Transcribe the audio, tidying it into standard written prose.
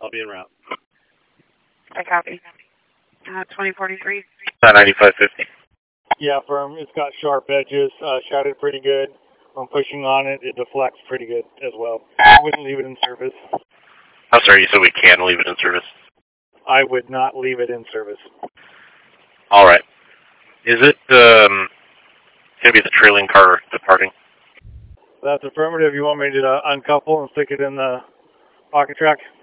I'll be en route. I copy. 2043. 9550. Yeah, firm. It's got sharp edges. Shot it pretty good. I'm pushing on it. It deflects pretty good as well. I wouldn't leave it in service. I'm sorry, you said we can leave it in service? I would not leave it in service. All right. Is it going to be the trailing car departing? That's affirmative. You want me to uncouple and stick it in the pocket track?